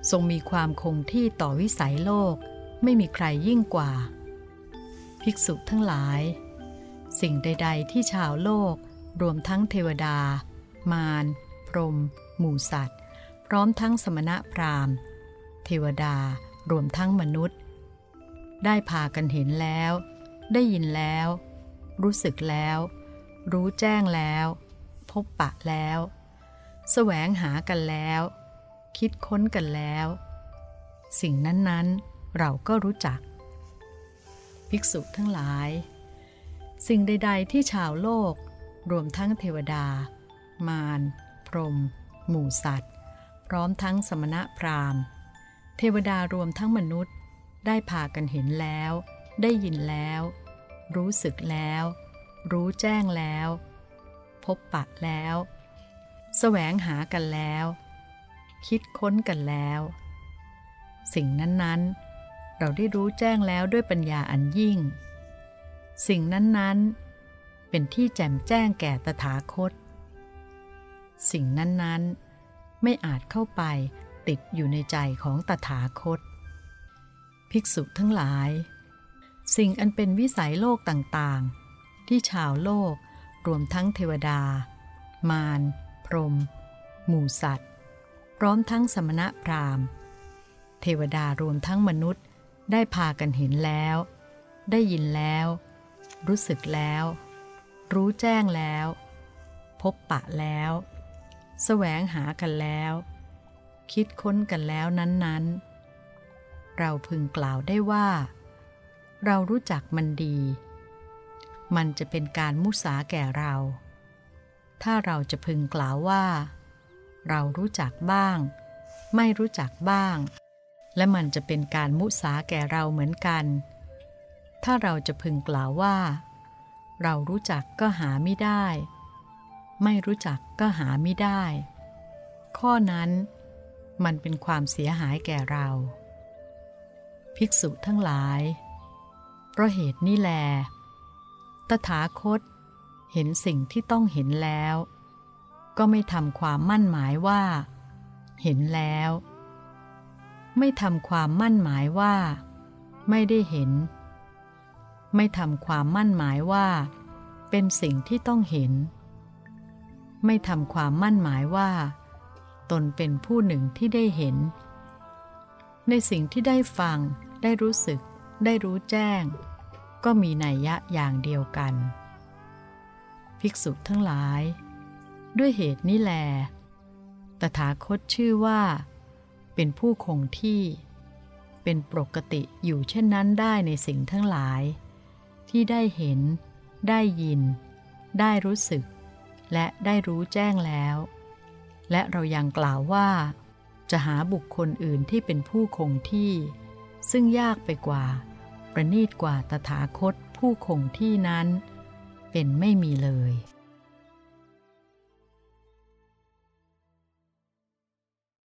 ทรงมีความคงที่ต่อวิสัยโลกไม่มีใครยิ่งกว่าภิกษุทั้งหลายสิ่งใดๆที่ชาวโลกรวมทั้งเทวดามารพรหมหมู่สัตว์พร้อมทั้งสมณะพราหมณ์เทวดารวมทั้งมนุษย์ได้พากันเห็นแล้วได้ยินแล้วรู้สึกแล้วรู้แจ้งแล้วพบปะแล้วแสวงหากันแล้วคิดค้นกันแล้วสิ่งนั้นๆเราก็รู้จักภิกษุทั้งหลายสิ่งใดๆที่ชาวโลกรวมทั้งเทวดามารพรหมหมู่สัตว์พร้อมทั้งสมณะพราหมณ์เทวดารวมทั้งมนุษย์ได้พากันเห็นแล้วได้ยินแล้วรู้สึกแล้วรู้แจ้งแล้วพบปะแล้วแสวงหากันแล้วคิดค้นกันแล้วสิ่งนั้นๆเราได้รู้แจ้งแล้วด้วยปัญญาอันยิ่งสิ่งนั้นๆเป็นที่แจ่มแจ้งแก่ตถาคตสิ่งนั้นๆไม่อาจเข้าไปติดอยู่ในใจของตถาคตภิกษุทั้งหลายสิ่งอันเป็นวิสัยโลกต่างๆที่ชาวโลกรวมทั้งเทวดามารพรหมหมู่สัตว์พร้อมทั้งสมณะพราหมณ์เทวดารวมทั้งมนุษย์ได้พากันเห็นแล้วได้ยินแล้วรู้สึกแล้วรู้แจ้งแล้วพบปะแล้วแสวงหากันแล้วคิดค้นกันแล้วนั้นๆเราพึงกล่าวได้ว่าเรารู้จักมันดีมันจะเป็นการมุสาแก่เราถ้าเราจะพึงกล่าวว่าเรารู้จักบ้างไม่รู้จักบ้างและมันจะเป็นการมุสาแก่เราเหมือนกันถ้าเราจะพึงกล่าวว่าเรารู้จักก็หาไม่ได้ไม่รู้จักก็หาไม่ได้ข้อนั้นมันเป็นความเสียหายแก่เราภิกษุทั้งหลายเพราะเหตุนี้แลตถาคตเห็นสิ่งที่ต้องเห็นแล้วก็ไม่ทำความมั่นหมายว่าเห็นแล้วไม่ทำความมั่นหมายว่าไม่ได้เห็นไม่ทำความมั่นหมายว่าเป็นสิ่งที่ต้องเห็นไม่ทำความมั่นหมายว่าตนเป็นผู้หนึ่งที่ได้เห็นในสิ่งที่ได้ฟังได้รู้สึกได้รู้แจ้งก็มีนัยยะอย่างเดียวกันภิกษุทั้งหลายด้วยเหตุนี้แลตถาคตชื่อว่าเป็นผู้คงที่เป็นปกติอยู่เช่นนั้นได้ในสิ่งทั้งหลายที่ได้เห็นได้ยินได้รู้สึกและได้รู้แจ้งแล้วและเรายังกล่าวว่าจะหาบุคคลอื่นที่เป็นผู้คงที่ซึ่งยากไปกว่าประณีตกว่าตถาคตผู้คงที่นั้นเป็นไม่มีเลย